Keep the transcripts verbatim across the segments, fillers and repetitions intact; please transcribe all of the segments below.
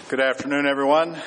Good afternoon, everyone.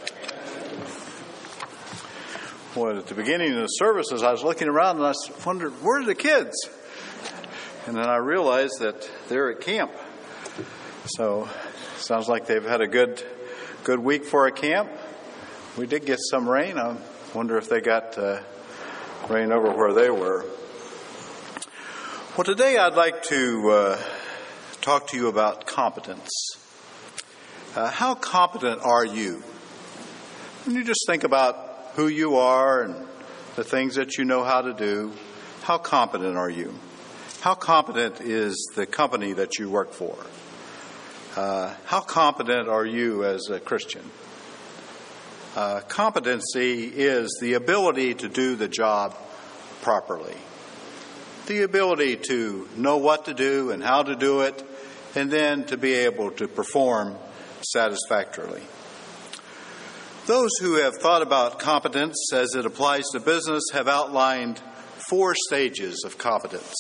Well, at the beginning of the services, I was looking around and I wondered, where are the kids? And then I realized that they're at camp. So, sounds like they've had a good, good week for a camp. We did get some rain. I wonder if they got uh, rain over where they were. Well, today I'd like to uh, talk to you about competence. Uh, how competent are you? When you just think about who you are and the things that you know how to do, how competent are you? How competent is the company that you work for? Uh, how competent are you as a Christian? Uh, competency is the ability to do the job properly. The ability to know what to do and how to do it, and then to be able to perform satisfactorily. Those who have thought about competence as it applies to business have outlined four stages of competence.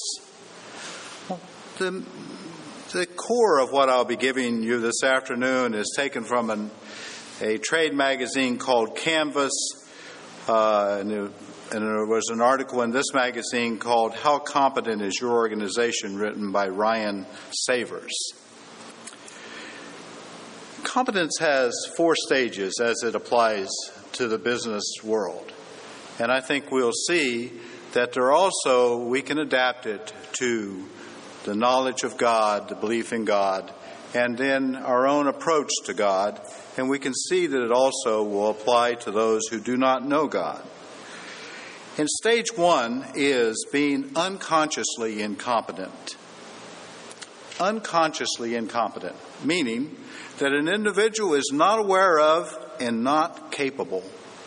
The, the core of what I'll be giving you this afternoon is taken from an, a trade magazine called Canvas, uh, and, it, and there was an article in this magazine called How Competent is Your Organization, written by Ryan Savers. Competence has four stages as it applies to the business world. And I think we'll see that there also, we can adapt it to the knowledge of God, the belief in God, and then our own approach to God. And we can see that it also will apply to those who do not know God. And stage one is being unconsciously incompetent. Unconsciously incompetent, meaning that an individual is not aware of and not capable.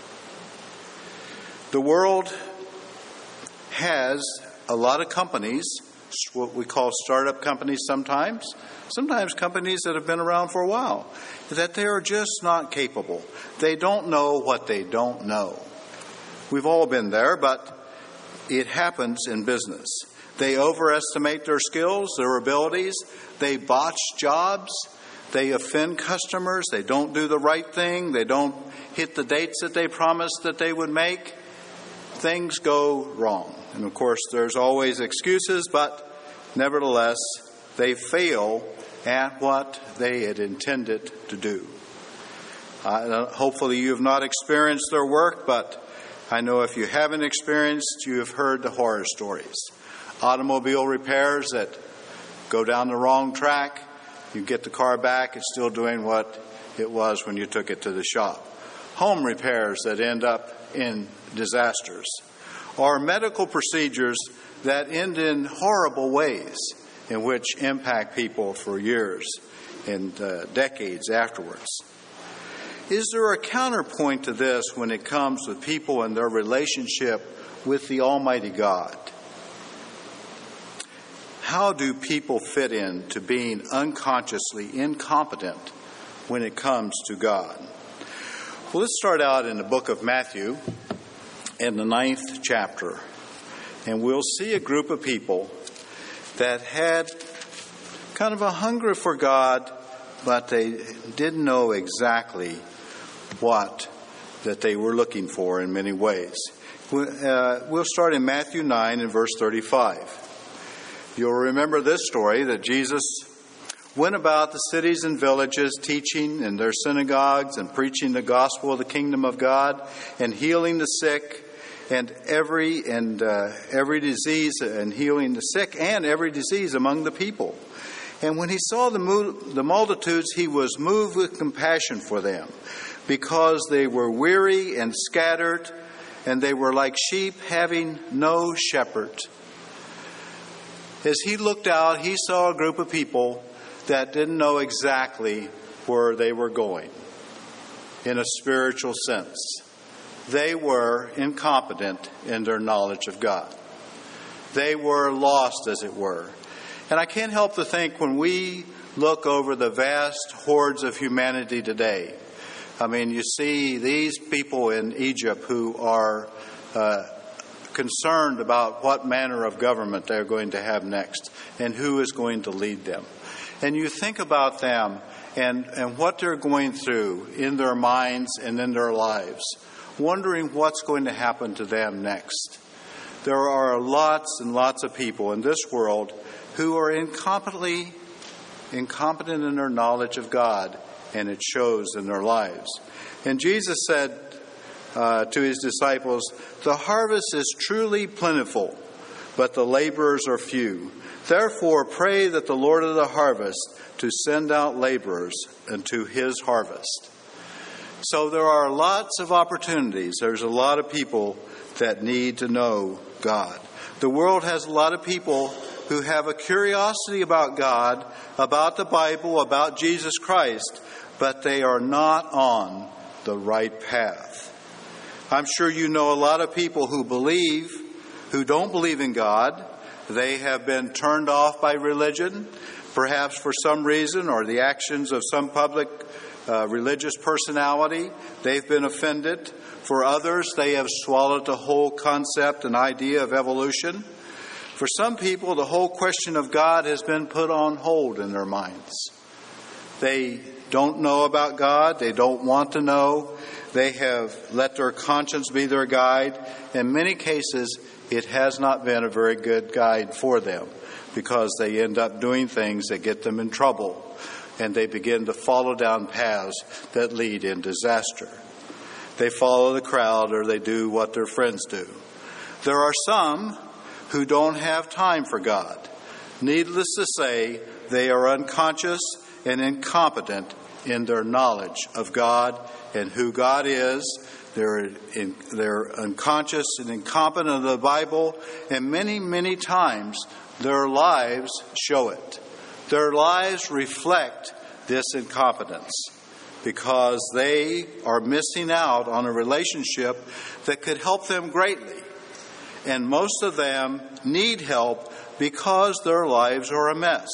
The world has a lot of companies, what we call startup companies sometimes, sometimes companies that have been around for a while, that they are just not capable. They don't know what they don't know. We've all been there, but it happens in business. They overestimate their skills, their abilities. They botch jobs. They offend customers. They don't do the right thing. They don't hit the dates that they promised that they would make. Things go wrong. And of course, there's always excuses, but nevertheless, they fail at what they had intended to do. Uh, hopefully, you have not experienced their work, but I know if you haven't experienced, you have heard the horror stories. Automobile repairs that go down the wrong track. You get the car back, it's still doing what it was when you took it to the shop. Home repairs that end up in disasters. Or medical procedures that end in horrible ways, in which impact people for years and uh, decades afterwards. Is there a counterpoint to this when it comes with people and their relationship with the Almighty God? How do people fit in to being unconsciously incompetent when it comes to God? Well, let's start out in the book of Matthew in the ninth chapter. And we'll see a group of people that had kind of a hunger for God, but they didn't know exactly what that they were looking for in many ways. Uh, we'll start in Matthew nine and verse thirty-five. You'll remember this story, that Jesus went about the cities and villages, teaching in their synagogues and preaching the gospel of the kingdom of God, and healing the sick and every and uh, every disease, and healing the sick and every disease among the people. And when he saw the, mo- the multitudes, he was moved with compassion for them, because they were weary and scattered, and they were like sheep having no shepherd. As he looked out, he saw a group of people that didn't know exactly where they were going in a spiritual sense. They were incompetent in their knowledge of God. They were lost, as it were. And I can't help to think, when we look over the vast hordes of humanity today, I mean, you see these people in Egypt who are uh, concerned about what manner of government they're going to have next and who is going to lead them. And you think about them and, and what they're going through in their minds and in their lives, wondering what's going to happen to them next. There are lots and lots of people in this world who are incompetently incompetent in their knowledge of God, and it shows in their lives. And Jesus said uh, to his disciples, "The harvest is truly plentiful, but the laborers are few. Therefore pray that the Lord of the harvest to send out laborers into his harvest." So there are lots of opportunities. There's a lot of people that need to know God. The world has a lot of people who have a curiosity about God, about the Bible, about Jesus Christ, but they are not on the right path. I'm sure you know a lot of people who believe, who don't believe in God. They have been turned off by religion, perhaps for some reason, or the actions of some public uh, religious personality. They've been offended. For others, they have swallowed the whole concept and idea of evolution. For some people, the whole question of God has been put on hold in their minds. They don't know about God. They don't want to know. They have let their conscience be their guide. In many cases, it has not been a very good guide for them, because they end up doing things that get them in trouble, and they begin to follow down paths that lead in disaster. They follow the crowd, or they do what their friends do. There are some who don't have time for God. Needless to say, they are unconscious and incompetent in their knowledge of God and who God is. They're, in, they're unconscious and incompetent of the Bible, and many, many times their lives show it. Their lives reflect this incompetence, because they are missing out on a relationship that could help them greatly. And most of them need help because their lives are a mess.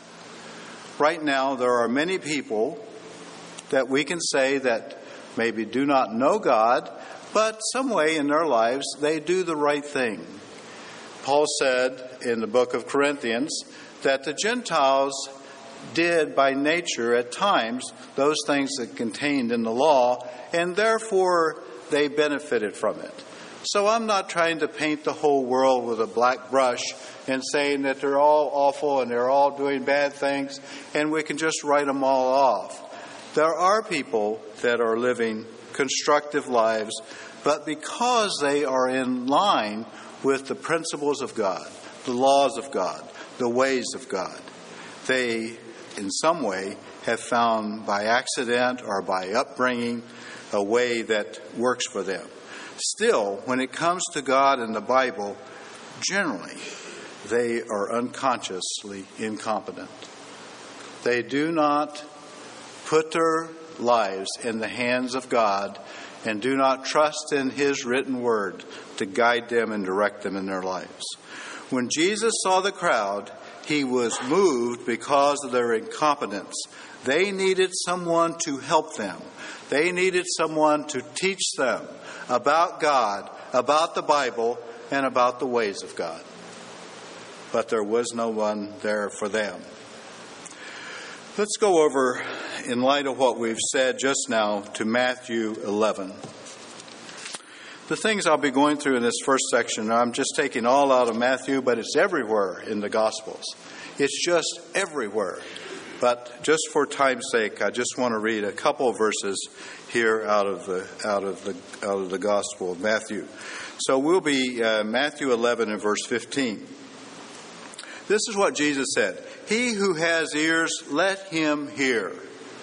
Right now, there are many people that we can say that maybe do not know God, but some way in their lives they do the right thing. Paul said in the book of Corinthians that the Gentiles did by nature at times those things that contained in the law, and therefore they benefited from it. So I'm not trying to paint the whole world with a black brush and saying that they're all awful and they're all doing bad things and we can just write them all off. There are people that are living constructive lives, but because they are in line with the principles of God, the laws of God, the ways of God, they in some way have found by accident or by upbringing a way that works for them. Still, when it comes to God and the Bible, generally, they are unconsciously incompetent. They do not put their lives in the hands of God and do not trust in His written word to guide them and direct them in their lives. When Jesus saw the crowd, He was moved because of their incompetence. They needed someone to help them. They needed someone to teach them about God, about the Bible, and about the ways of God. But there was no one there for them. Let's go over, in light of what we've said just now, to Matthew eleven. The things I'll be going through in this first section, I'm just taking all out of Matthew, but it's everywhere in the Gospels. It's just everywhere. But just for time's sake, I just want to read a couple of verses here out of the out of the out of the Gospel of Matthew. So we'll be uh, Matthew eleven and verse fifteen. This is what Jesus said: "He who has ears, let him hear."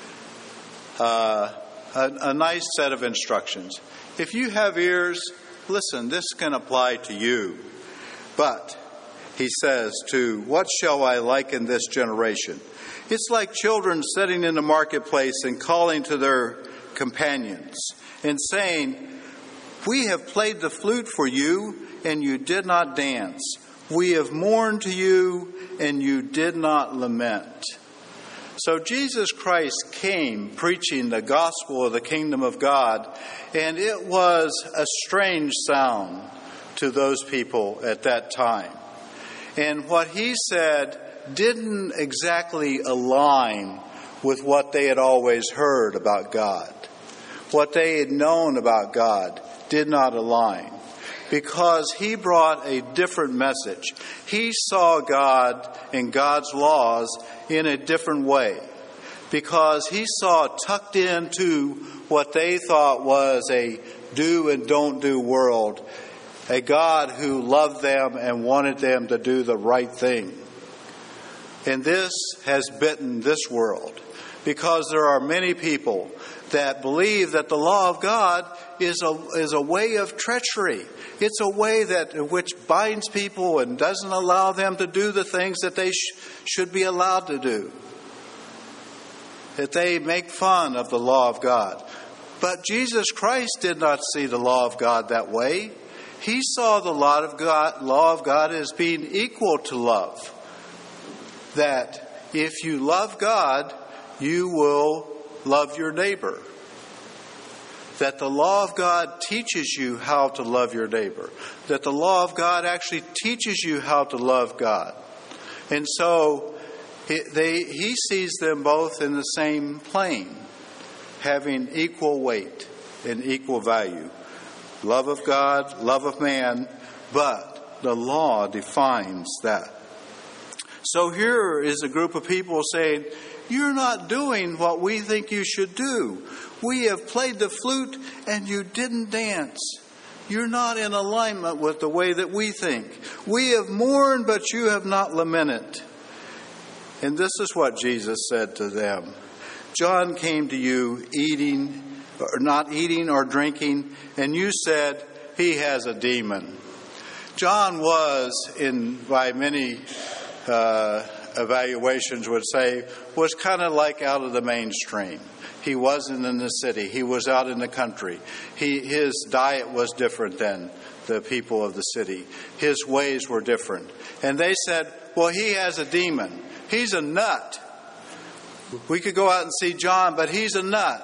Uh, a, a nice set of instructions. If you have ears, listen. This can apply to you. But he says, "To what shall I liken this generation? It's like children sitting in the marketplace and calling to their companions and saying, 'We have played the flute for you, and you did not dance. We have mourned to you, and you did not lament.'" So Jesus Christ came preaching the gospel of the kingdom of God, and it was a strange sound to those people at that time. And what he said didn't exactly align with what they had always heard about God. What they had known about God did not align, because he brought a different message. He saw God and God's laws in a different way, because he saw tucked into what they thought was a do and don't do world, a God who loved them and wanted them to do the right thing. And this has bitten this world, because there are many people that believe that the law of God is a is a way of treachery. It's a way that which binds people and doesn't allow them to do the things that they sh- should be allowed to do. That they make fun of the law of God. But Jesus Christ did not see the law of God that way. He saw the law of God, law of God as being equal to love. That if you love God, you will love your neighbor. That the law of God teaches you how to love your neighbor. That the law of God actually teaches you how to love God. And so he, they, he sees them both in the same plane, having equal weight and equal value. Love of God, love of man, but the law defines that. So here is a group of people saying, you're not doing what we think you should do. We have played the flute and you didn't dance. You're not in alignment with the way that we think. We have mourned, but you have not lamented. And this is what Jesus said to them. John came to you eating, or not eating or drinking, and you said, he has a demon. John was, in by many uh, evaluations would say, was kind of like out of the mainstream. He wasn't in the city. He was out in the country. He, his diet was different than the people of the city. His ways were different. And they said, well, he has a demon. He's a nut. We could go out and see John, but he's a nut.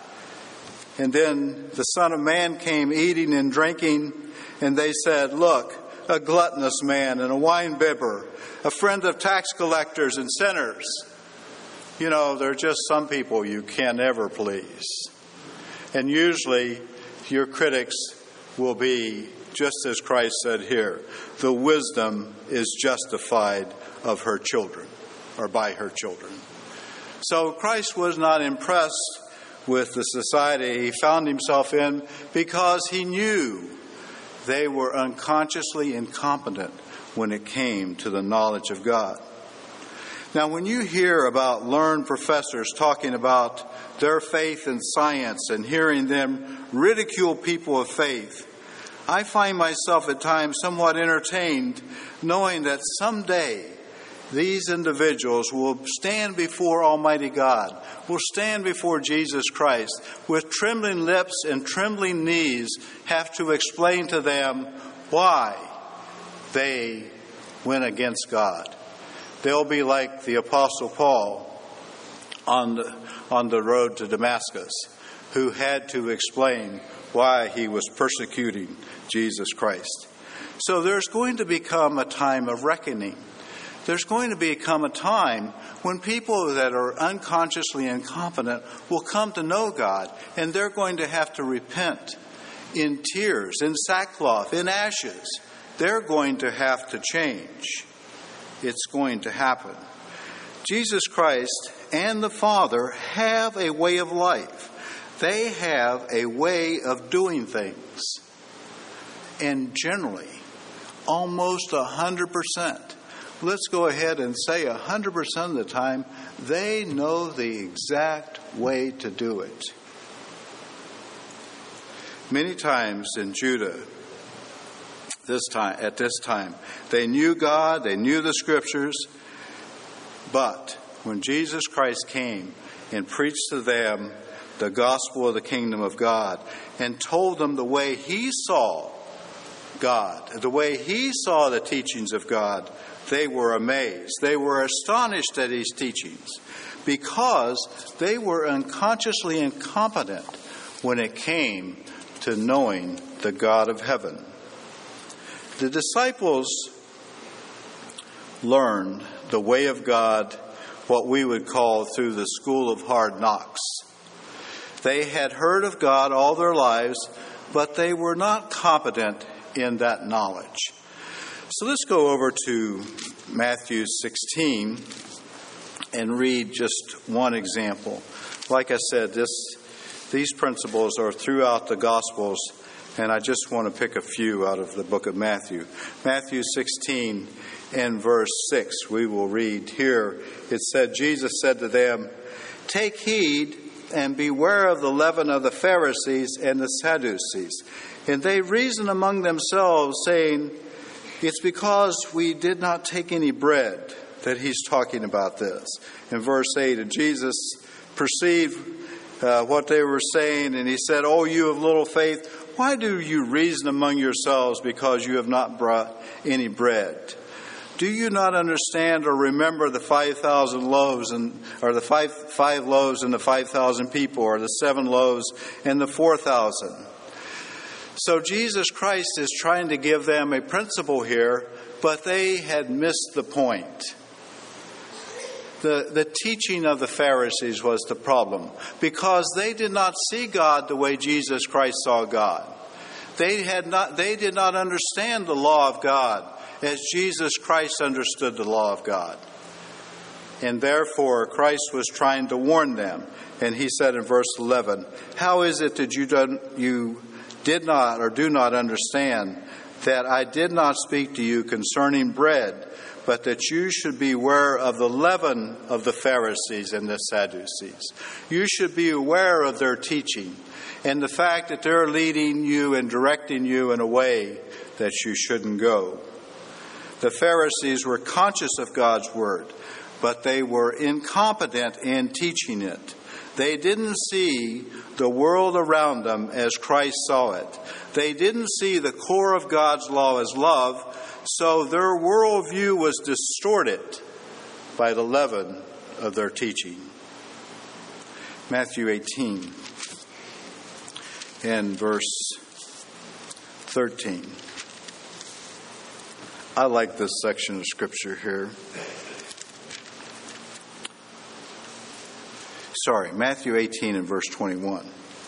And then the Son of Man came eating and drinking, and they said, look, a gluttonous man and a wine-bibber, a friend of tax collectors and sinners. You know, there are just some people you can't ever please. And usually your critics will be, just as Christ said here, the wisdom is justified of her children, or by her children. So Christ was not impressed with the society he found himself in, because he knew they were unconsciously incompetent when it came to the knowledge of God. Now, when you hear about learned professors talking about their faith in science and hearing them ridicule people of faith, I find myself at times somewhat entertained, knowing that someday these individuals will stand before Almighty God, will stand before Jesus Christ, with trembling lips and trembling knees, have to explain to them why they went against God. They'll be like the Apostle Paul on the, on the road to Damascus, who had to explain why he was persecuting Jesus Christ. So there's going to become a time of reckoning. There's going to become a time when people that are unconsciously incompetent will come to know God, and they're going to have to repent in tears, in sackcloth, in ashes. They're going to have to change. It's going to happen. Jesus Christ and the Father have a way of life. They have a way of doing things. And generally, almost one hundred percent, let's go ahead and say one hundred percent of the time, they know the exact way to do it. Many times in Judah, this time, at this time, they knew God, they knew the Scriptures, but when Jesus Christ came and preached to them the gospel of the kingdom of God and told them the way he saw God, the way he saw the teachings of God, they were amazed. They were astonished at his teachings, because they were unconsciously incompetent when it came to knowing the God of heaven. The disciples learned the way of God what we would call through the school of hard knocks. They had heard of God all their lives, but they were not competent in that knowledge. So let's go over to Matthew sixteen and read just one example. Like I said, this these principles are throughout the Gospels, and I just want to pick a few out of the book of Matthew. Matthew sixteen and verse six, we will read here. It said, Jesus said to them, "Take heed and beware of the leaven of the Pharisees and the Sadducees." And they reasoned among themselves, saying, "It's because we did not take any bread," that he's talking about this. In verse eight, and Jesus perceived uh, what they were saying, and he said, "Oh, you of little faith, why do you reason among yourselves because you have not brought any bread? Do you not understand or remember the five thousand loaves and or the five five loaves and the five thousand people, or the seven loaves and the four thousand?" So Jesus Christ is trying to give them a principle here, but they had missed the point. The, the teaching of the Pharisees was the problem, because they did not see God the way Jesus Christ saw God. They had not, they did not understand the law of God as Jesus Christ understood the law of God. And therefore, Christ was trying to warn them. And he said in verse eleven, "How is it that you don't, you did not or do not understand that I did not speak to you concerning bread, but that you should be aware of the leaven of the Pharisees and the Sadducees?" You should be aware of their teaching and the fact that they're leading you and directing you in a way that you shouldn't go. The Pharisees were conscious of God's word, but they were incompetent in teaching it. They didn't see the world around them as Christ saw it. They didn't see the core of God's law as love, so their worldview was distorted by the leaven of their teaching. Matthew eighteen and verse thirteen. I like this section of scripture here. Sorry, Matthew eighteen and verse twenty-one.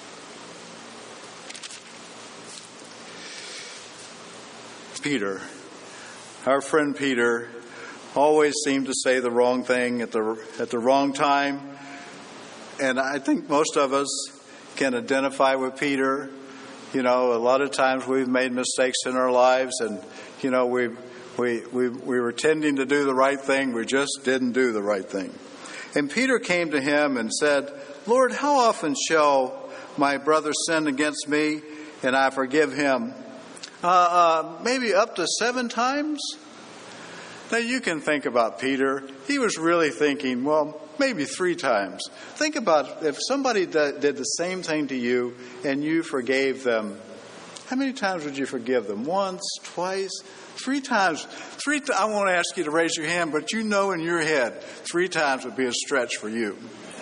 Peter, our friend Peter, always seemed to say the wrong thing at the at the wrong time. And I think most of us can identify with Peter. You know, a lot of times we've made mistakes in our lives, and, you know, we we we we were tending to do the right thing. We just didn't do the right thing. And Peter came to him and said, "Lord, how often shall my brother sin against me and I forgive him? Uh, uh, maybe up to seven times?" Now you can think about Peter. He was really thinking, well, maybe three times. Think about if somebody did the same thing to you and you forgave them. How many times would you forgive them? Once, twice, three times. Three. Th- I won't ask you to raise your hand, but you know in your head, three times would be a stretch for you.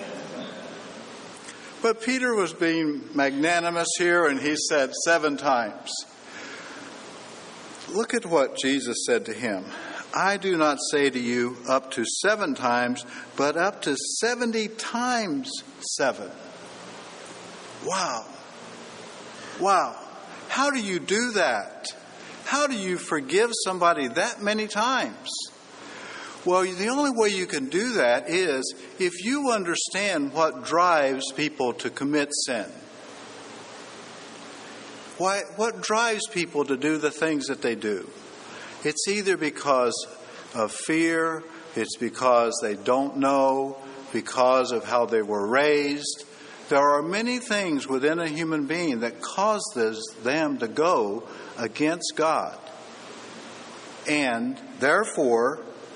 But Peter was being magnanimous here, and he said seven times. Look at what Jesus said to him. "I do not say to you up to seven times, but up to seventy times seven." Wow. Wow. How do you do that? How do you forgive somebody that many times? Well, the only way you can do that is if you understand what drives people to commit sin. Why, what drives people to do the things that they do? It's either because of fear, it's because they don't know, because of how they were raised. There are many things within a human being that causes them to go against God. And therefore,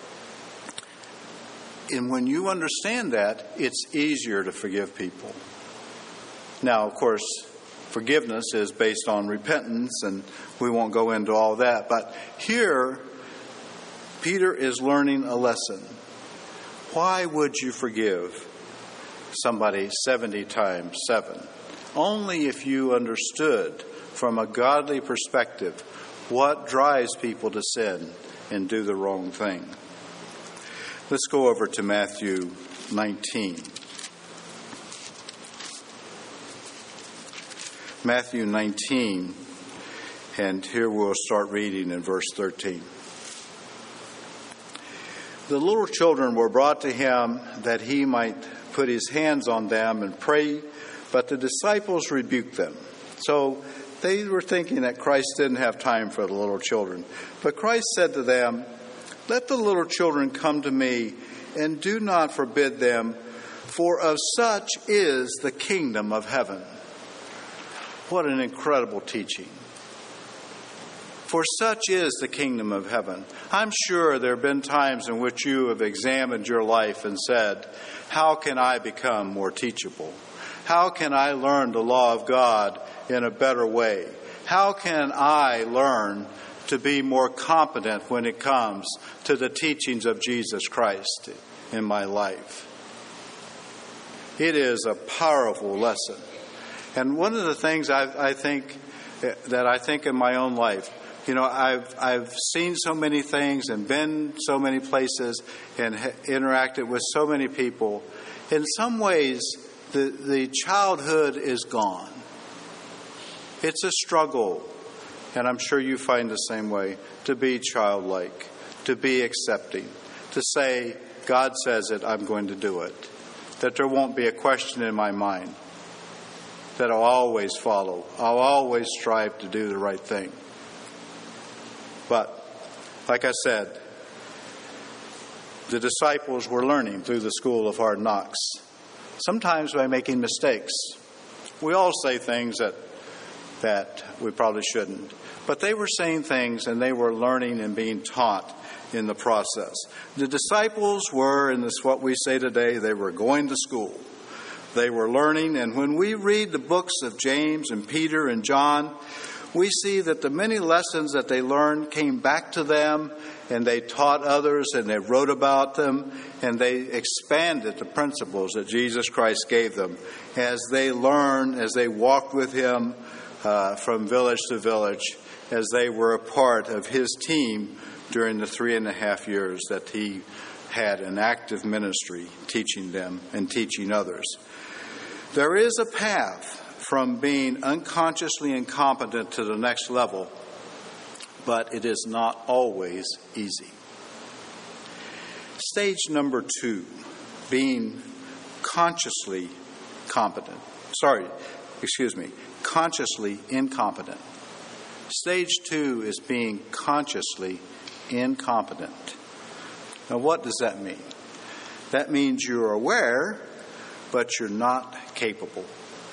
and when you understand that, it's easier to forgive people. Now, of course, forgiveness is based on repentance, and we won't go into all that. But here, Peter is learning a lesson. Why would you forgive somebody seventy times seven? Only if you understood from a godly perspective what drives people to sin and do the wrong thing. Let's go over to Matthew nineteen. Matthew nineteen, and here we'll start reading in verse thirteen. The little children were brought to him that he might put his hands on them and pray, but the disciples rebuked them. So they were thinking that Christ didn't have time for the little children. But Christ said to them, "Let the little children come to me, and do not forbid them, for of such is the kingdom of heaven." What an incredible teaching. For such is the kingdom of heaven. I'm sure there have been times in which you have examined your life and said, how can I become more teachable? How can I learn the law of God in a better way? How can I learn to be more competent when it comes to the teachings of Jesus Christ in my life? It is a powerful lesson. And one of the things I, I think that I think in my own life, you know, I've I've seen so many things and been so many places and ha- interacted with so many people. In some ways, the, the childhood is gone. It's a struggle, and I'm sure you find the same way, to be childlike, to be accepting, to say, God says it, I'm going to do it. That there won't be a question in my mind. That I'll always follow. I'll always strive to do the right thing. But, like I said, the disciples were learning through the school of hard knocks, sometimes by making mistakes. We all say things that that we probably shouldn't. But they were saying things, and they were learning and being taught in the process. The disciples were, and this is what we say today, they were going to school. They were learning, and when we read the books of James and Peter and John, we see that the many lessons that they learned came back to them, and they taught others, and they wrote about them, and they expanded the principles that Jesus Christ gave them as they learned, as they walked with him uh, from village to village, as they were a part of his team during the three and a half years that he had an active ministry teaching them and teaching others. There is a path from being unconsciously incompetent to the next level, but it is not always easy. Stage number two, being consciously competent. Sorry, excuse me, consciously incompetent. Stage two is being consciously incompetent. Now, what does that mean? That means you're aware, but you're not capable.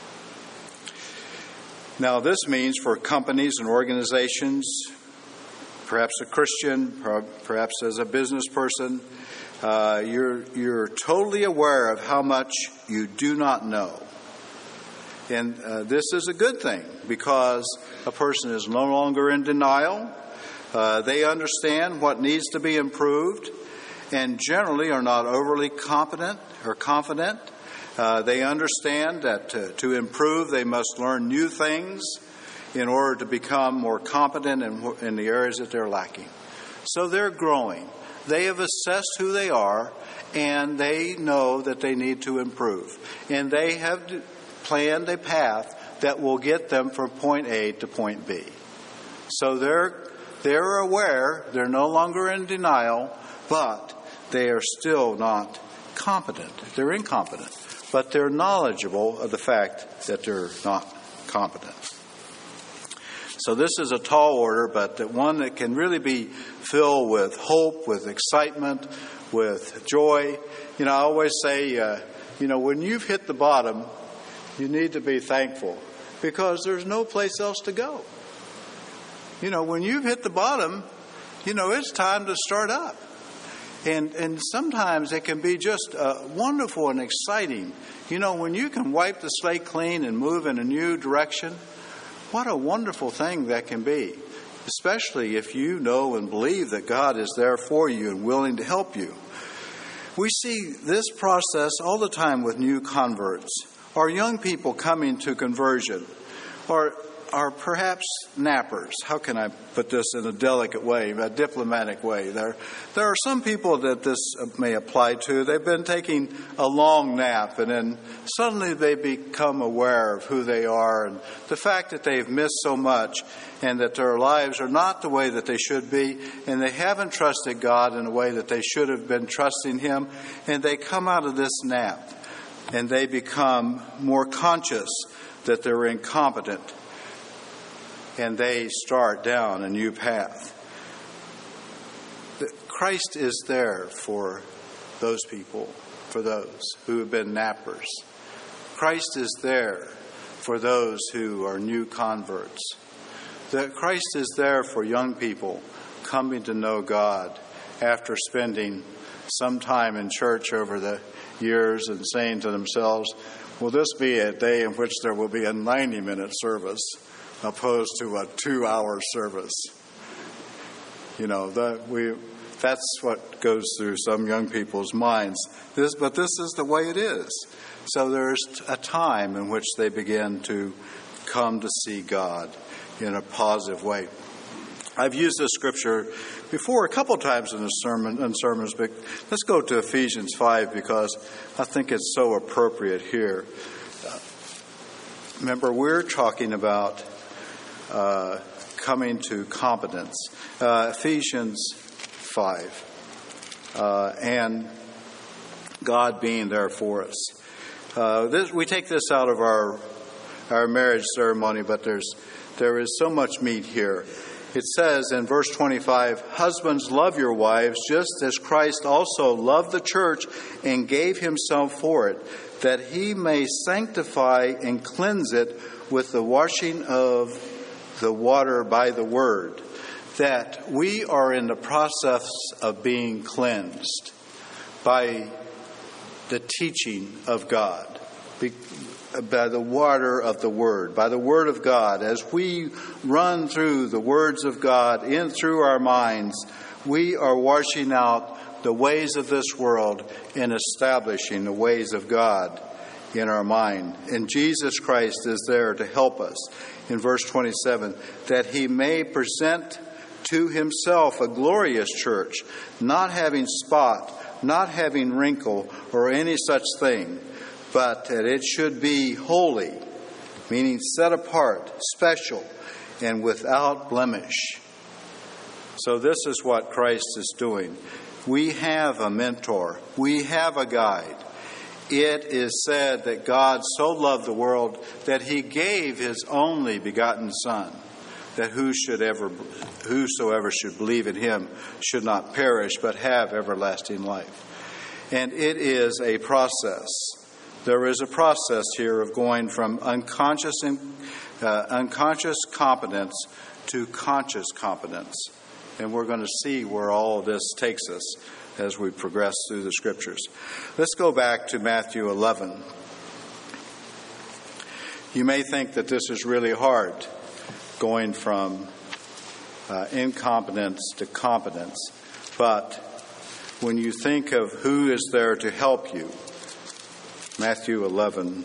Now, this means for companies and organizations, perhaps a Christian, perhaps as a business person, uh, you're you're totally aware of how much you do not know. And uh, this is a good thing because a person is no longer in denial. Uh, they understand what needs to be improved and generally are not overly competent or confident. Uh, they understand that to, to improve, they must learn new things in order to become more competent in, in the areas that they're lacking. So they're growing. They have assessed who they are, and they know that they need to improve. And they have planned a path that will get them from point A to point B. So they're they're aware, they're no longer in denial, but they are still not competent. They're incompetent. But they're knowledgeable of the fact that they're not competent. So this is a tall order, but that one that can really be filled with hope, with excitement, with joy. You know, I always say, uh, you know, when you've hit the bottom, you need to be thankful because there's no place else to go. You know, when you've hit the bottom, you know, it's time to start up. And and sometimes it can be just uh, wonderful and exciting. You know, when you can wipe the slate clean and move in a new direction, what a wonderful thing that can be, especially if you know and believe that God is there for you and willing to help you. We see this process all the time with new converts or young people coming to conversion or are perhaps nappers. How can I put this in a delicate way, a diplomatic way? There, there are some people that this may apply to. They've been taking a long nap, and then suddenly they become aware of who they are and the fact that they've missed so much and that their lives are not the way that they should be, and they haven't trusted God in a way that they should have been trusting Him, and they come out of this nap and they become more conscious that they're incompetent, and they start down a new path. Christ is there for those people, for those who have been nappers. Christ is there for those who are new converts. That Christ is there for young people coming to know God after spending some time in church over the years and saying to themselves, will this be a day in which there will be a ninety-minute service opposed to a two-hour service? You know, that we that's what goes through some young people's minds. This, but this is the way it is. So there's a time in which they begin to come to see God in a positive way. I've used this scripture before a couple times in the sermon in sermons, but let's go to Ephesians five because I think it's so appropriate here. Uh, remember, we're talking about uh, coming to competence. Uh, Ephesians five, uh, and God being there for us. Uh, this, we take this out of our our marriage ceremony, but there's there is so much meat here. It says in verse twenty-five, husbands, love your wives, just as Christ also loved the church and gave himself for it, that he may sanctify and cleanse it with the washing of the water by the word. That we are in the process of being cleansed by the teaching of God, by the water of the Word, by the Word of God. As we run through the words of God in through our minds, we are washing out the ways of this world and establishing the ways of God in our mind. And Jesus Christ is there to help us. In verse twenty-seven, that he may present to himself a glorious church, not having spot, not having wrinkle, or any such thing, but that it should be holy, meaning set apart, special, and without blemish. So this is what Christ is doing. We have a mentor. We have a guide. It is said that God so loved the world that he gave his only begotten Son, that who should ever, whosoever should believe in him should not perish, but have everlasting life. And it is a process. There is a process here of going from unconscious and, uh, unconscious competence to conscious competence. And we're going to see where all of this takes us as we progress through the scriptures. Let's go back to Matthew eleven. You may think that this is really hard, going from uh, incompetence to competence. But when you think of who is there to help you, Matthew eleven,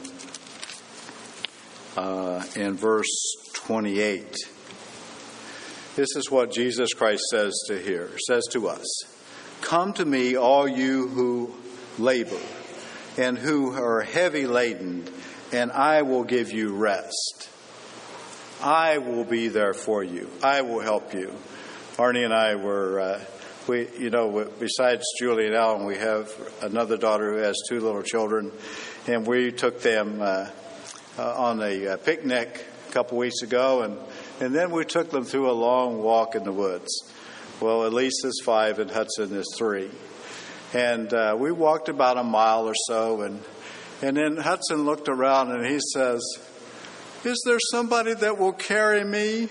uh, in verse twenty-eight. This is what Jesus Christ says to here, says to us. Come to me, all you who labor and who are heavy laden, and I will give you rest. I will be there for you. I will help you. Arnie and I were, uh, we, you know, besides Julie and Alan, we have another daughter who has two little children, and we took them uh, uh, on a uh, picnic a couple weeks ago, and, and then we took them through a long walk in the woods. Well, Elise is five and Hudson is three. And uh, we walked about a mile or so, and and then Hudson looked around and he says, is there somebody that will carry me?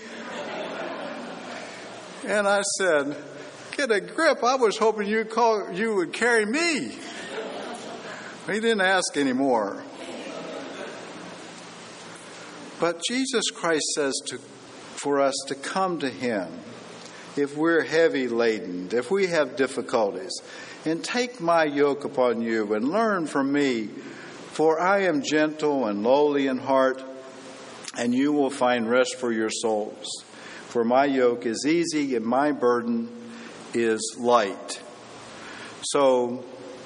And I said, get a grip. I was hoping you'd call, you would carry me. He didn't ask anymore. But Jesus Christ says to, for us to come to him if we're heavy laden, if we have difficulties, and take my yoke upon you and learn from me, for I am gentle and lowly in heart, and you will find rest for your souls. For my yoke is easy and my burden is light. So,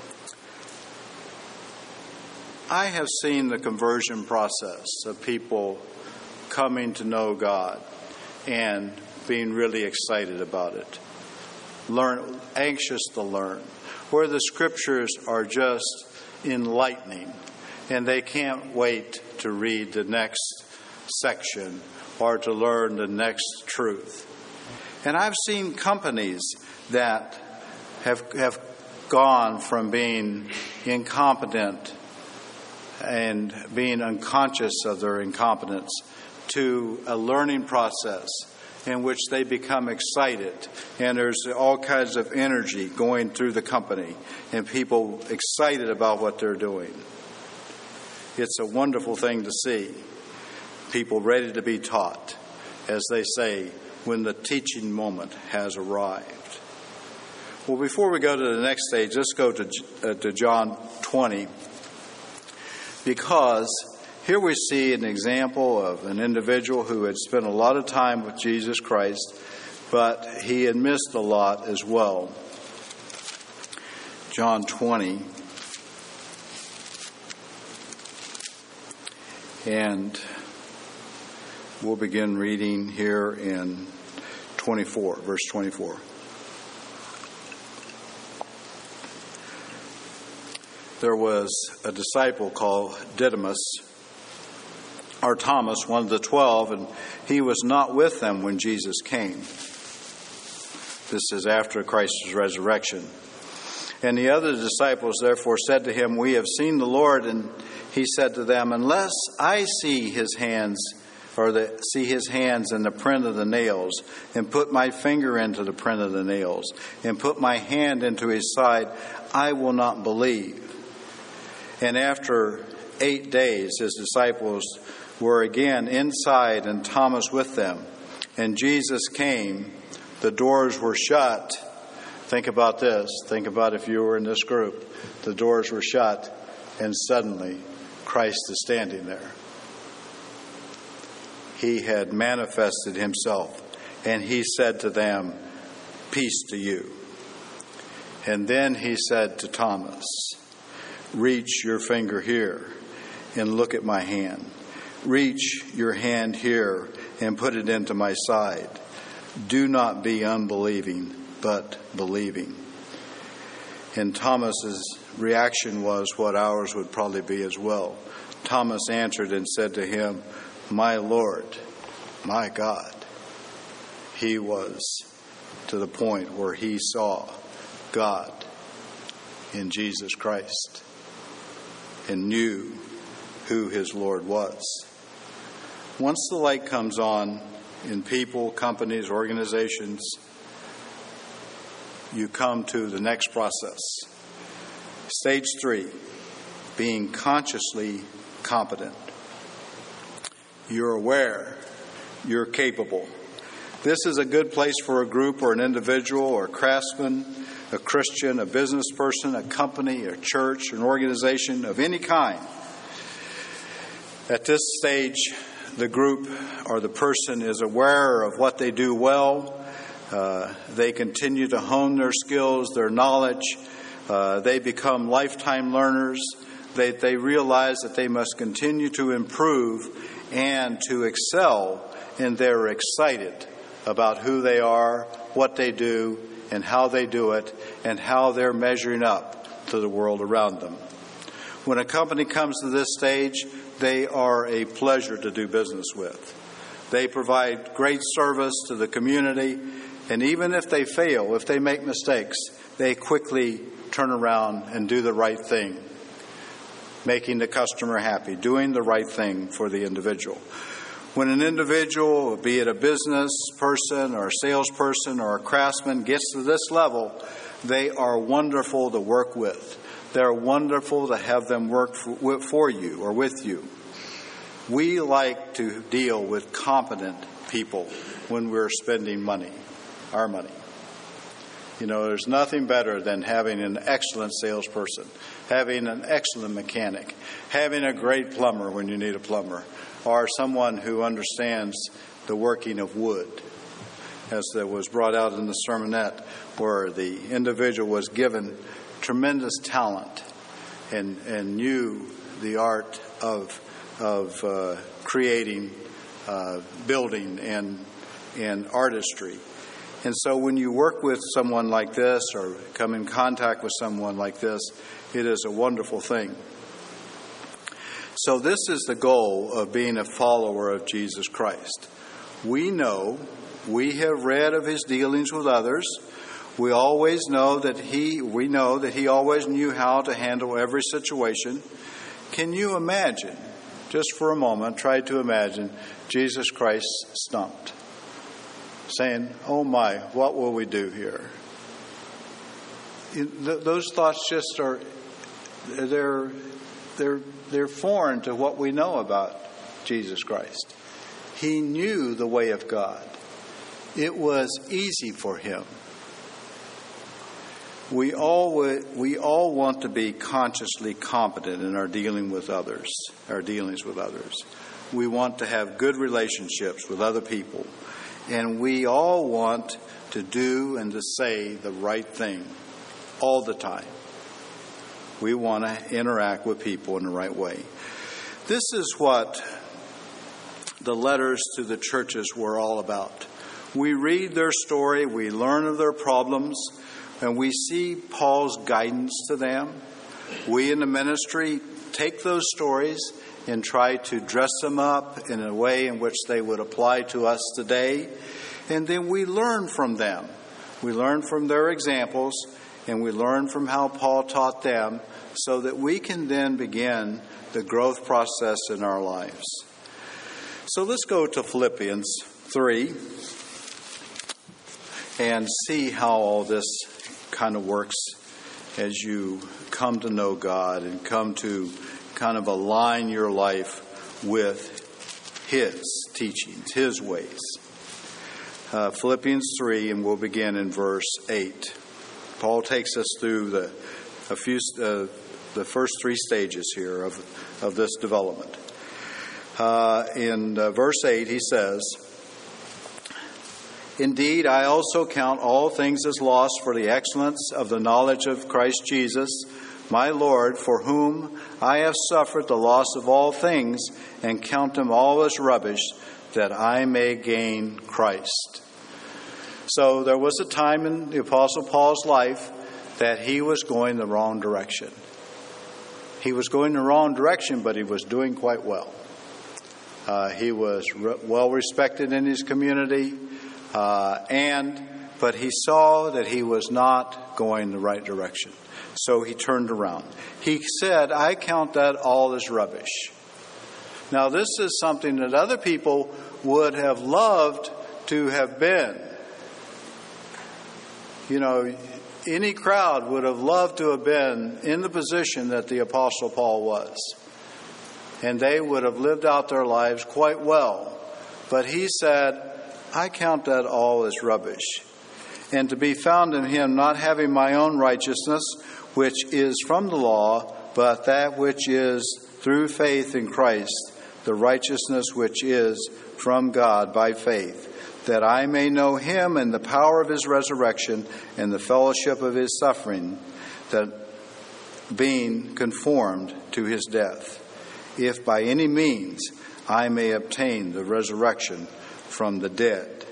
I have seen the conversion process of people coming to know God and being really excited about it, learn, anxious to learn, where the scriptures are just enlightening and they can't wait to read the next section or to learn the next truth. And I've seen companies that have have gone from being incompetent and being unconscious of their incompetence to a learning process in which they become excited, and there's all kinds of energy going through the company and people excited about what they're doing. It's a wonderful thing to see. People ready to be taught, as they say, when the teaching moment has arrived. Well, before we go to the next stage, let's go to, uh, to John twenty, because here we see an example of an individual who had spent a lot of time with Jesus Christ, but he had missed a lot as well. John twenty. And we'll begin reading here in twenty-four, verse twenty-four. There was a disciple called Didymus, or Thomas, one of the twelve, and he was not with them when Jesus came. This is after Christ's resurrection. And the other disciples therefore said to him, "We have seen the Lord." And he said to them, "Unless I see his hands, or the, see his hands in the print of the nails, and put my finger into the print of the nails, and put my hand into his side, I will not believe." And after eight days, his disciples were again inside, and Thomas with them. And Jesus came. The doors were shut. Think about this. Think about if you were in this group. The doors were shut, and suddenly Christ is standing there. He had manifested himself, and he said to them, "Peace to you." And then he said to Thomas, "Reach your finger here and look at my hand. Reach your hand here and put it into my side. Do not be unbelieving, but believing." And Thomas's reaction was what ours would probably be as well. Thomas answered and said to him, "My Lord, my God." He was to the point where he saw God in Jesus Christ and knew who his Lord was. Once the light comes on in people, companies, organizations, you come to the next process. Stage three, being consciously competent. You're aware, you're capable. This is a good place for a group or an individual or a craftsman, a Christian, a business person, a company, a church, an organization of any kind. At this stage, the group or the person is aware of what they do well. Uh, they continue to hone their skills, their knowledge. Uh, they become lifetime learners. They, they realize that they must continue to improve and to excel, and they're excited about who they are, what they do, and how they do it, and how they're measuring up to the world around them. When a company comes to this stage, they are a pleasure to do business with. They provide great service to the community, and even if they fail, if they make mistakes, they quickly turn around and do the right thing, making the customer happy, doing the right thing for the individual. When an individual, be it a business person or a salesperson or a craftsman, gets to this level, they are wonderful to work with. They're wonderful to have them work for, for you or with you. We like to deal with competent people when we're spending money, our money. You know, there's nothing better than having an excellent salesperson, having an excellent mechanic, having a great plumber when you need a plumber, or someone who understands the working of wood, as that was brought out in the sermonette, where the individual was given tremendous talent and, and knew the art of of uh, creating, uh, building, and and artistry. And so when you work with someone like this or come in contact with someone like this, it is a wonderful thing. So this is the goal of being a follower of Jesus Christ. We know, we have read of his dealings with others. We always know that he, we know that he always knew how to handle every situation. Can you imagine, just for a moment, try to imagine Jesus Christ stumped, saying, oh my, what will we do here? Those thoughts just are, they're, they're, they're foreign to what we know about Jesus Christ. He knew the way of God. It was easy for him. We all we all want to be consciously competent in our dealing with others, our dealings with others. We want to have good relationships with other people, and we all want to do and to say the right thing all the time. We want to interact with people in the right way. This is what the letters to the churches were all about. We read their story, we learn of their problems, and we see Paul's guidance to them. We in the ministry take those stories and try to dress them up in a way in which they would apply to us today. And then we learn from them. We learn from their examples, and we learn from how Paul taught them, so that we can then begin the growth process in our lives. So let's go to Philippians three and see how all this kind of works as you come to know God and come to kind of align your life with his teachings, his ways. Uh, Philippians three, and we'll begin in verse eight. Paul takes us through the a few uh, the first three stages here of of this development. Uh, in uh, verse eight, he says, "Indeed, I also count all things as loss for the excellence of the knowledge of Christ Jesus, my Lord, for whom I have suffered the loss of all things, and count them all as rubbish, that I may gain Christ." So there was a time in the Apostle Paul's life that he was going the wrong direction. He was going the wrong direction, but he was doing quite well. Uh, he was re- well respected in his community. Uh, and, but he saw that he was not going the right direction. So he turned around. He said, I count that all as rubbish. Now, this is something that other people would have loved to have been. You know, any crowd would have loved to have been in the position that the Apostle Paul was. And they would have lived out their lives quite well. But he said, I count that all as rubbish, and to be found in him, not having my own righteousness, which is from the law, but that which is through faith in Christ, the righteousness which is from God by faith, that I may know him and the power of his resurrection and the fellowship of his suffering, that being conformed to his death, if by any means I may obtain the resurrection from the dead.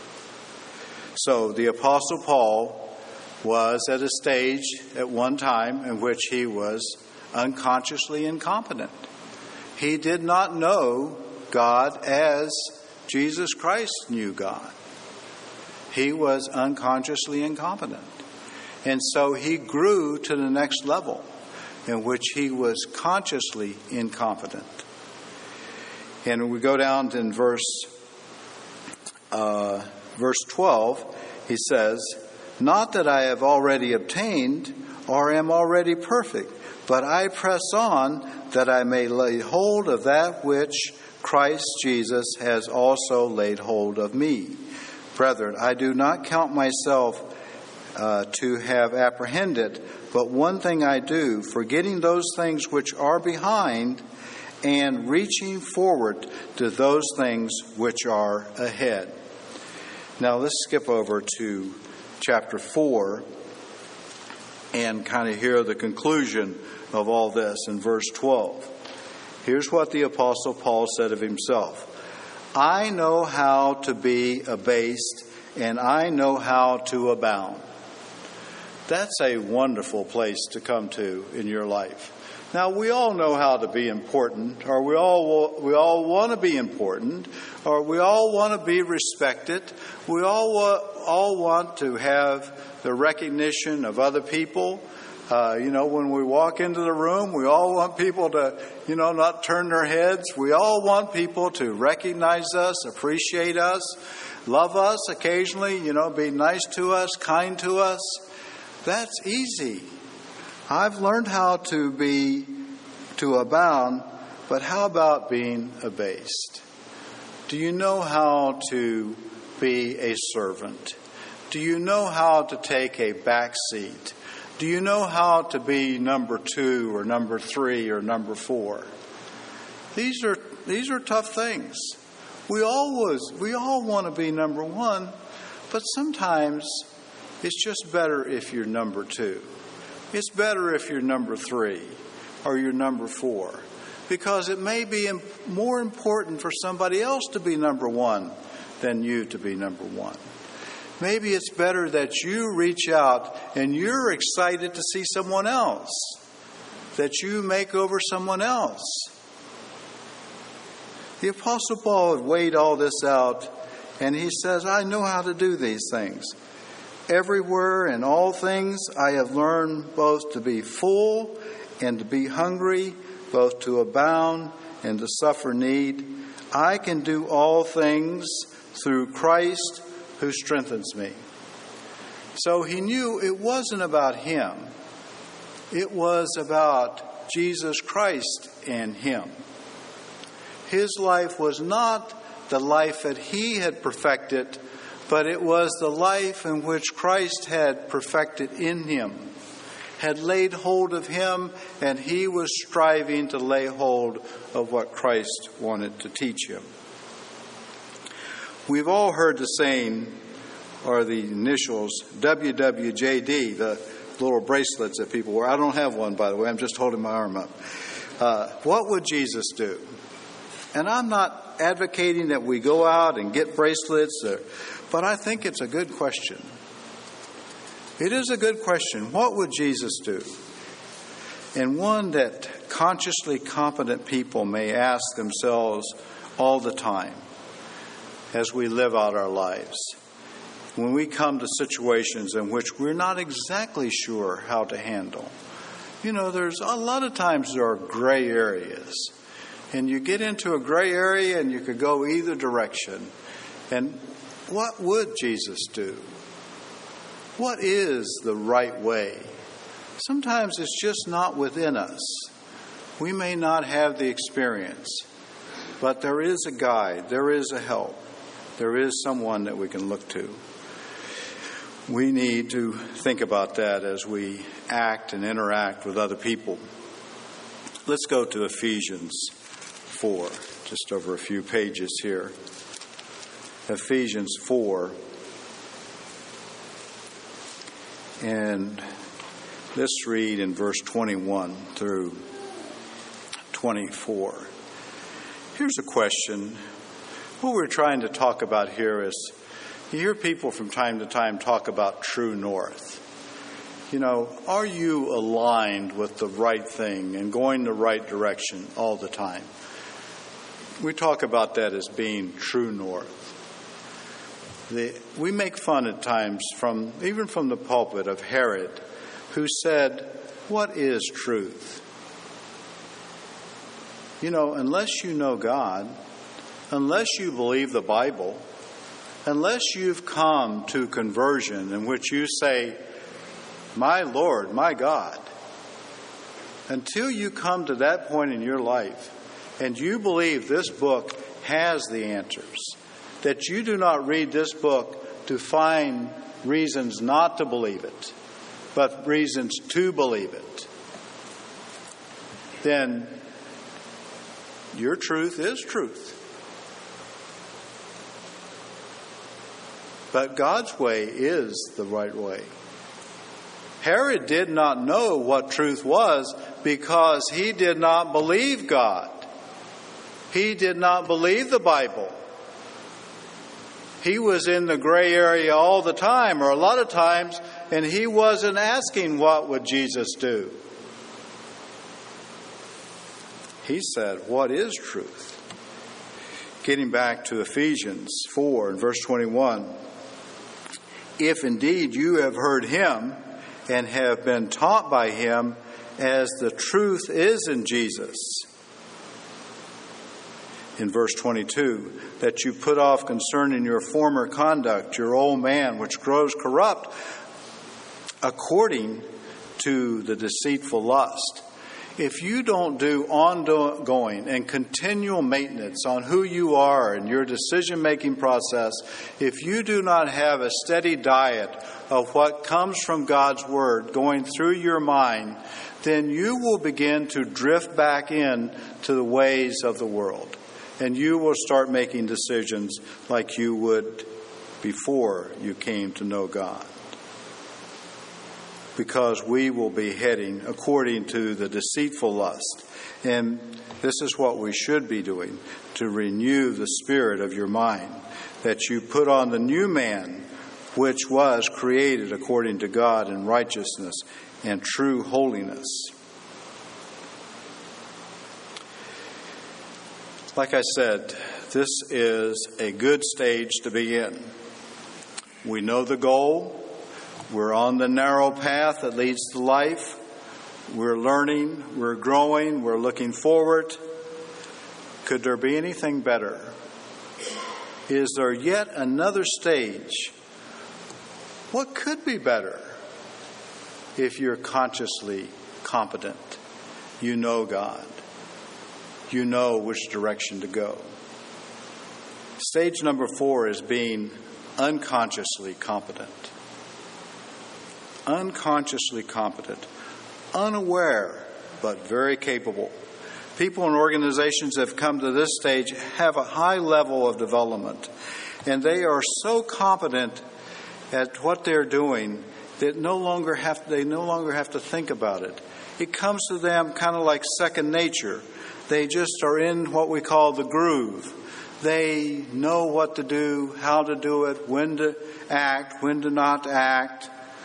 So the Apostle Paul was at a stage at one time in which he was unconsciously incompetent. He did not know God as Jesus Christ knew God. He was unconsciously incompetent. And so he grew to the next level in which he was consciously incompetent. And we go down to in verse Uh, verse twelve, he says, not that I have already obtained or am already perfect, but I press on that I may lay hold of that which Christ Jesus has also laid hold of me. Brethren, I do not count myself uh, to have apprehended, but one thing I do, forgetting those things which are behind and reaching forward to those things which are ahead. Now let's skip over to chapter four and kind of hear the conclusion of all this in verse twelve. Here's what the Apostle Paul said of himself. I know how to be abased, and I know how to abound. That's a wonderful place to come to in your life. Now, we all know how to be important, or we all we all want to be important, or we all want to be respected. We all all want to have the recognition of other people. Uh, you know, when we walk into the room, we all want people to, you know, not turn their heads. We all want people to recognize us, appreciate us, love us occasionally, you know, be nice to us, kind to us. That's easy. I've learned how to be, to abound, but how about being abased? Do you know how to be a servant? Do you know how to take a back seat? Do you know how to be number two or number three or number four? These are these are tough things. We always we all want to be number one, but sometimes it's just better if you're number two. It's better if you're number three or you're number four, because it may be more important for somebody else to be number one than you to be number one. Maybe it's better that you reach out and you're excited to see someone else, that you make over someone else. The Apostle Paul had weighed all this out, and he says, I know how to do these things. Everywhere in all things I have learned both to be full and to be hungry, both to abound and to suffer need. I can do all things through Christ who strengthens me. So he knew it wasn't about him. It was about Jesus Christ and him. His life was not the life that he had perfected, but it was the life in which Christ had perfected in him, had laid hold of him, and he was striving to lay hold of what Christ wanted to teach him. We've all heard the saying, or the initials, W W J D, the little bracelets that people wear. I don't have one, by the way. I'm just holding my arm up. Uh, what would Jesus do? And I'm not advocating that we go out and get bracelets, or, but I think it's a good question. It is a good question. What would Jesus do? And one that consciously competent people may ask themselves all the time as we live out our lives. When we come to situations in which we're not exactly sure how to handle. You know, there's a lot of times there are gray areas. And you get into a gray area and you could go either direction. And what would Jesus do? What is the right way? Sometimes it's just not within us. We may not have the experience, but there is a guide, there is a help, there is someone that we can look to. We need to think about that as we act and interact with other people. Let's go to Ephesians four, just over a few pages here. Ephesians four. And let's read in verse twenty-one through twenty-four. Here's a question. What we're trying to talk about here is, you hear people from time to time talk about true north. You know, are you aligned with the right thing and going the right direction all the time? We talk about that as being true north. The, we make fun at times, from even from the pulpit, of Herod, who said, what is truth? You know, unless you know God, unless you believe the Bible, unless you've come to conversion in which you say, my Lord, my God, until you come to that point in your life and you believe this book has the answers, that you do not read this book to find reasons not to believe it, but reasons to believe it, then Your truth is truth. But God's way is the right way. Herod did not know what truth was because he did not believe God. He did not believe the Bible. He was in the gray area all the time, or a lot of times, and he wasn't asking what would Jesus do. He said, what is truth? Getting back to Ephesians four and verse twenty-one. If indeed you have heard him and have been taught by him as the truth is in Jesus. In verse twenty-two, that you put off concerning your former conduct, your old man, which grows corrupt according to the deceitful lust. If you don't do ongoing and continual maintenance on who you are and your decision-making process, if you do not have a steady diet of what comes from God's Word going through your mind, then you will begin to drift back in to the ways of the world. And you will start making decisions like you would before you came to know God. Because we will be heading according to the deceitful lust. And this is what we should be doing, to renew the spirit of your mind, that you put on the new man, which was created according to God in righteousness and true holiness. Like I said, this is a good stage to be in. We know the goal. We're on the narrow path that leads to life. We're learning, we're growing, we're looking forward. Could there be anything better? Is there yet another stage? What could be better if you're consciously competent? You know God. You know which direction to go. Stage number four is being unconsciously competent. Unconsciously competent, unaware, but very capable. People and organizations that have come to this stage have a high level of development, and they are so competent at what they're doing that no longer have they no longer have to think about it. It comes to them kind of like second nature. They just are in what we call the groove. They know what to do, how to do it, when to act, when to not act.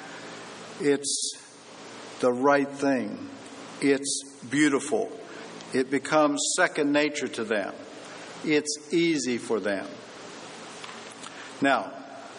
It's the right thing. It's beautiful. It becomes second nature to them. It's easy for them. Now,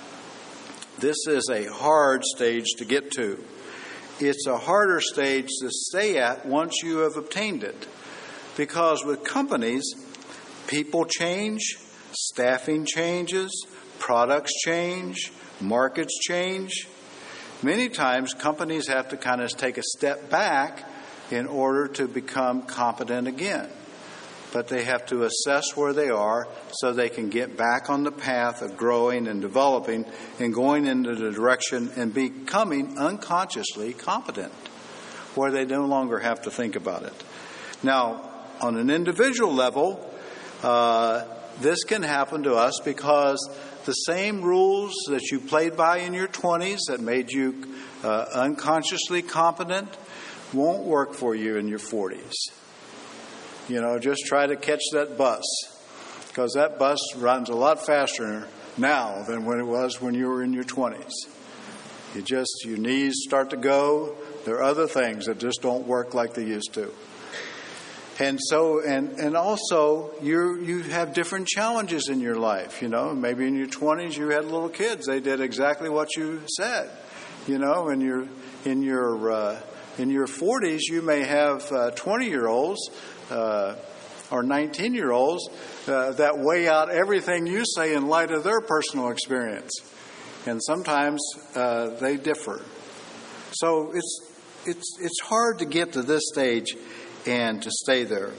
this is a hard stage to get to. It's a harder stage to stay at once you have obtained it. Because with companies, people change, staffing changes, products change, markets change. Many times, companies have to kind of take a step back in order to become competent again. But they have to assess where they are so they can get back on the path of growing and developing and going into the direction and becoming unconsciously competent, where they no longer have to think about it. Now, on an individual level, uh, this can happen to us because the same rules that you played by in your twenties that made you uh, unconsciously competent won't work for you in your forties. You know, just try to catch that bus, because that bus runs a lot faster now than when it was when you were in your twenties. You just, your knees start to go. There are other things that just don't work like they used to. And so, and, and also, you you have different challenges in your life, you know. Maybe in your twenties you had little kids. They did exactly what you said, you know. In your, in your, uh, in your forties, you may have uh, twenty-year-olds uh, or nineteen-year-olds uh, that weigh out everything you say in light of their personal experience. And sometimes uh, they differ. So it's it's it's hard to get to this stage and to stay there.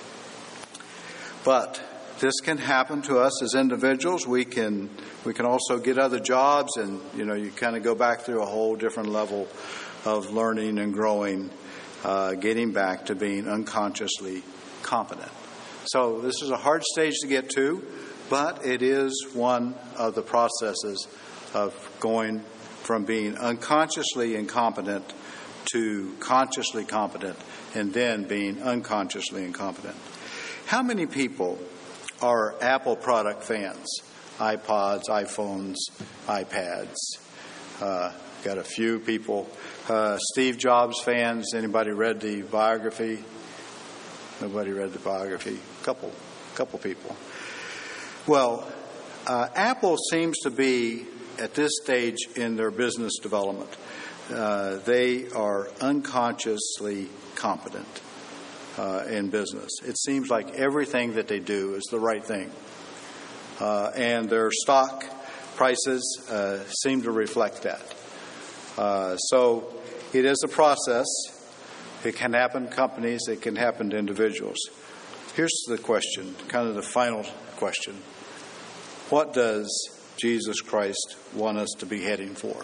But this can happen to us as individuals. We can we can also get other jobs, and you know, you kind of go back through a whole different level of learning and growing, uh, getting back to being unconsciously competent. So this is a hard stage to get to, but it is one of the processes of going from being unconsciously incompetent to consciously competent, and then being unconsciously incompetent. How many people are Apple product fans? iPods, iPhones, iPads. Uh, got a few people. Uh, Steve Jobs fans. Anybody read the biography? Nobody read the biography. Couple, couple people. Well, uh, Apple seems to be at this stage in their business development. Uh, they are unconsciously competent uh, in business. It seems like everything that they do is the right thing. Uh, and their stock prices uh, seem to reflect that. Uh, so it is a process. It can happen to companies. It can happen to individuals. Here's the question, kind of the final question. What does Jesus Christ want us to be heading for?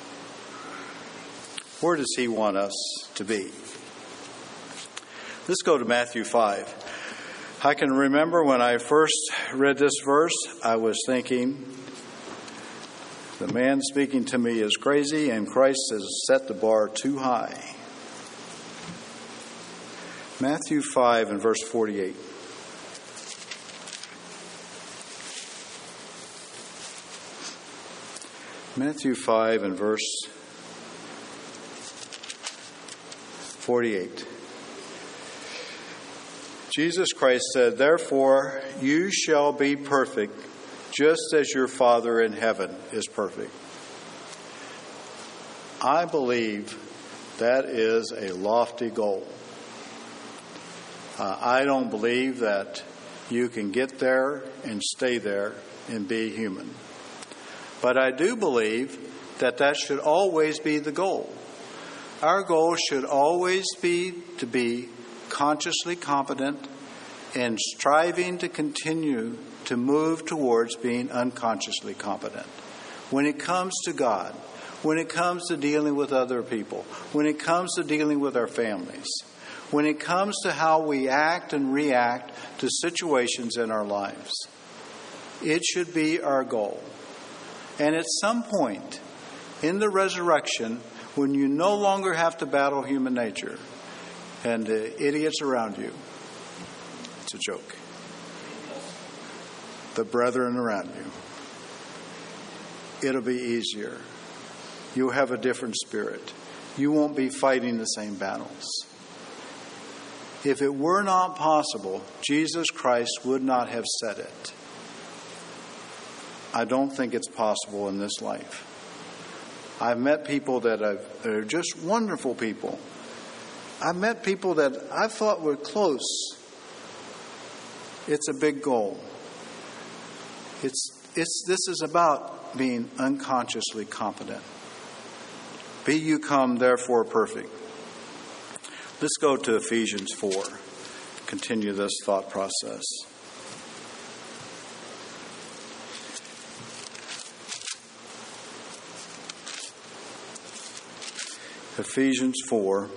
Where does he want us to be? Let's go to Matthew five. I can remember when I first read this verse, I was thinking, the man speaking to me is crazy, and Christ has set the bar too high. Matthew five and verse forty-eight. Matthew five and verse forty-eight. Jesus Christ said, "Therefore you shall be perfect, just as your Father in heaven is perfect." I believe that is a lofty goal. Uh, I don't believe that you can get there and stay there and be human. But I do believe that that should always be the goal. Our goal should always be to be consciously competent and striving to continue to move towards being unconsciously competent. When it comes to God, when it comes to dealing with other people, when it comes to dealing with our families, when it comes to how we act and react to situations in our lives, it should be our goal. And at some point in the resurrection, when you no longer have to battle human nature and the idiots around you, it's a joke, the brethren around you, it'll be easier. You'll have a different spirit. You won't be fighting the same battles. If it were not possible, Jesus Christ would not have said it. I don't think it's possible in this life. I've met people that, I've, that are just wonderful people. I've met people that I thought were close. It's a big goal. It's it's this is about being unconsciously competent. Be you come, therefore, perfect. Let's go to Ephesians four. Continue this thought process. Ephesians four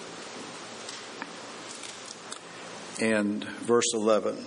and verse eleven.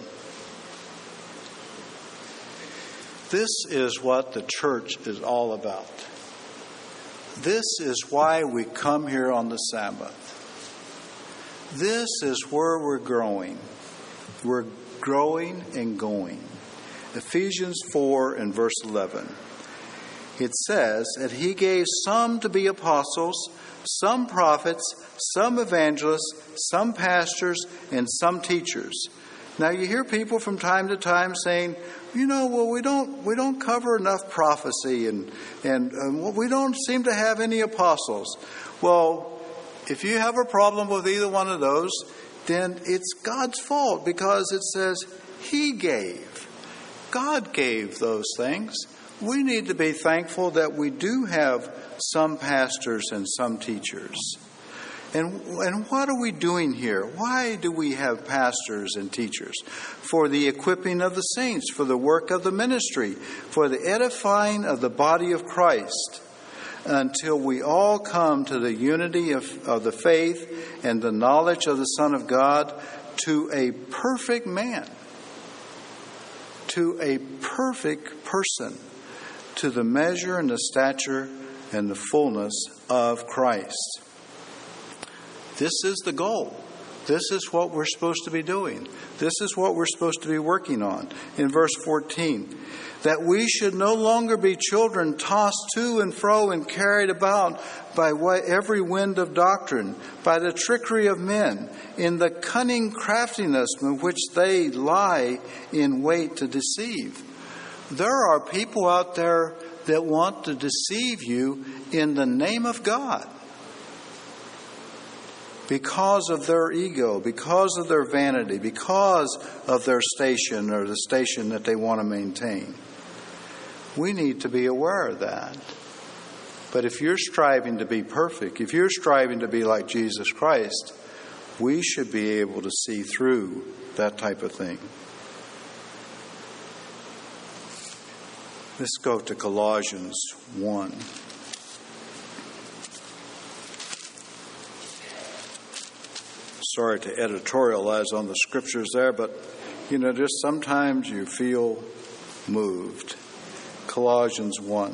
This is what the church is all about. This is why we come here on the Sabbath. This is where we're growing. We're growing and going. Ephesians four and verse eleven. It says that he gave some to be apostles, some prophets, some evangelists, some pastors, and some teachers. Now you hear people from time to time saying, you know, well, we don't we don't cover enough prophecy, and and, and we don't seem to have any apostles. Well, if you have a problem with either one of those, then it's God's fault, because it says he gave. God gave those things. We need to be thankful that we do have some pastors and some teachers. And, and what are we doing here? Why do we have pastors and teachers? For the equipping of the saints, for the work of the ministry, for the edifying of the body of Christ, until we all come to the unity of, of the faith and the knowledge of the Son of God, to a perfect man, to a perfect person, to the measure and the stature and the fullness of Christ. This is the goal. This is what we're supposed to be doing. This is what we're supposed to be working on. In verse fourteen, that we should no longer be children tossed to and fro and carried about by every wind of doctrine, by the trickery of men, in the cunning craftiness in which they lie in wait to deceive. There are people out there that want to deceive you in the name of God, because of their ego, because of their vanity, because of their station or the station that they want to maintain. We need to be aware of that. But if you're striving to be perfect, if you're striving to be like Jesus Christ, we should be able to see through that type of thing. Let's go to Colossians one. Sorry to editorialize on the scriptures there, but, you know, just sometimes you feel moved. Colossians one.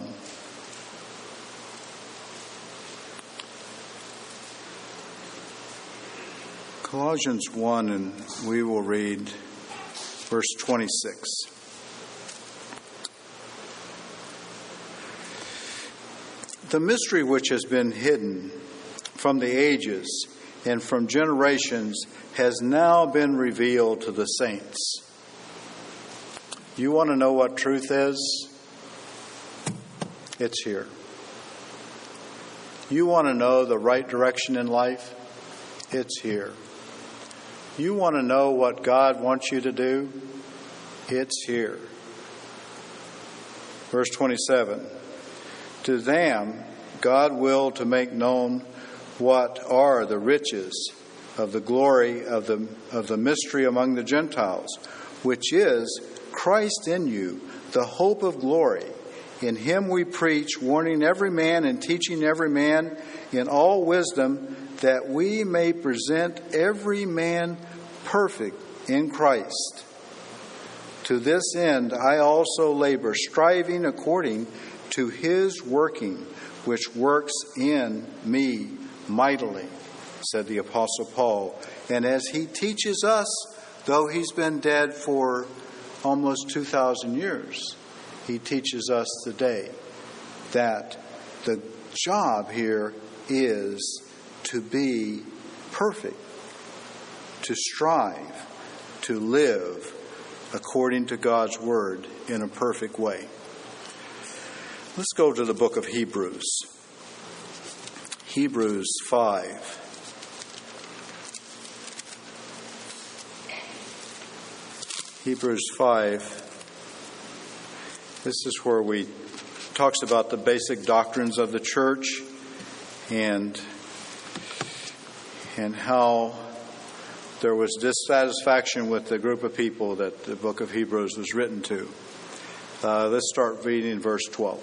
Colossians one, and we will read verse twenty-six. The mystery which has been hidden from the ages and from generations has now been revealed to the saints. You want to know what truth is? It's here. You want to know the right direction in life? It's here. You want to know what God wants you to do? It's here. Verse twenty-seven. To them God willed to make known what are the riches of the glory of the of the mystery among the Gentiles, which is Christ in you, the hope of glory. In him we preach, warning every man and teaching every man in all wisdom, that we may present every man perfect in Christ. To this end I also labor, striving according to his working, which works in me mightily, said the Apostle Paul. And as he teaches us, though he's been dead for almost two thousand years, he teaches us today that the job here is to be perfect, to strive, to live according to God's word in a perfect way. Let's go to the book of Hebrews. Hebrews five. Hebrews five. This is where we talks about the basic doctrines of the church and and how there was dissatisfaction with the group of people that the book of Hebrews was written to. Uh, let's start reading in verse twelve.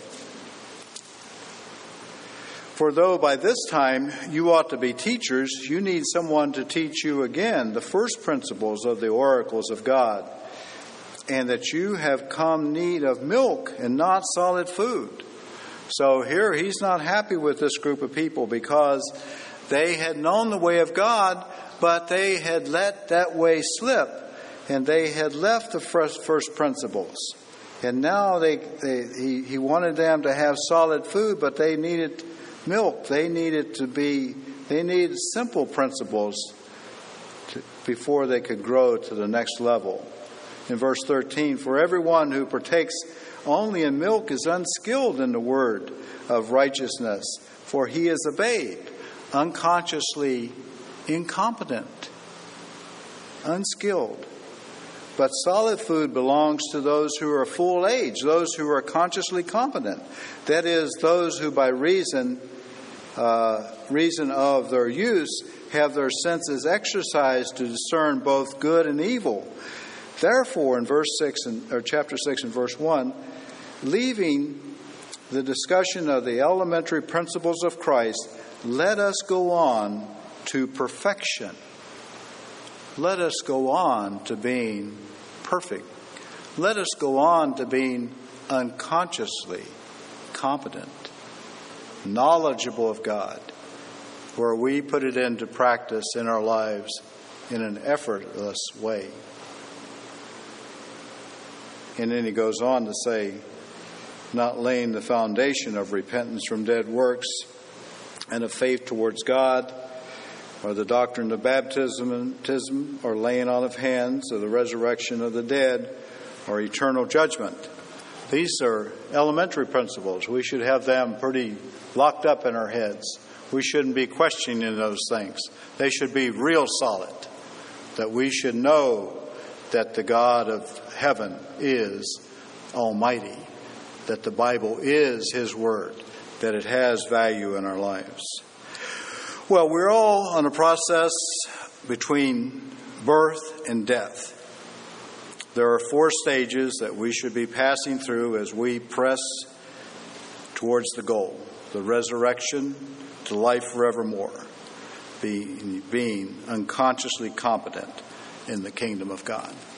For though by this time you ought to be teachers, you need someone to teach you again the first principles of the oracles of God, and that you have come need of milk and not solid food. So here he's not happy with this group of people because they had known the way of God, but they had let that way slip, and they had left the first, first principles. And now they, they he, he wanted them to have solid food, but they needed milk. They needed to be, they needed simple principles to, before they could grow to the next level. In verse thirteen, for everyone who partakes only in milk is unskilled in the word of righteousness, for he is a babe, unconsciously incompetent, unskilled. But solid food belongs to those who are full age, those who are consciously competent. That is, those who by reason uh, reason of their use have their senses exercised to discern both good and evil. Therefore, in verse six and or chapter six and verse one, leaving the discussion of the elementary principles of Christ, let us go on to perfection. let us go on to being perfect. Let us go on to being unconsciously competent, knowledgeable of God, where we put it into practice in our lives in an effortless way. And then he goes on to say, not laying the foundation of repentance from dead works and of faith towards God, or the doctrine of baptism, or laying on of hands, or the resurrection of the dead, or eternal judgment. These are elementary principles. We should have them pretty locked up in our heads. We shouldn't be questioning those things. They should be real solid, that we should know that the God of heaven is almighty, that the Bible is His Word, that it has value in our lives. Well, we're all on a process between birth and death. There are four stages that we should be passing through as we press towards the goal, the resurrection to life forevermore, being, being unconsciously competent in the kingdom of God.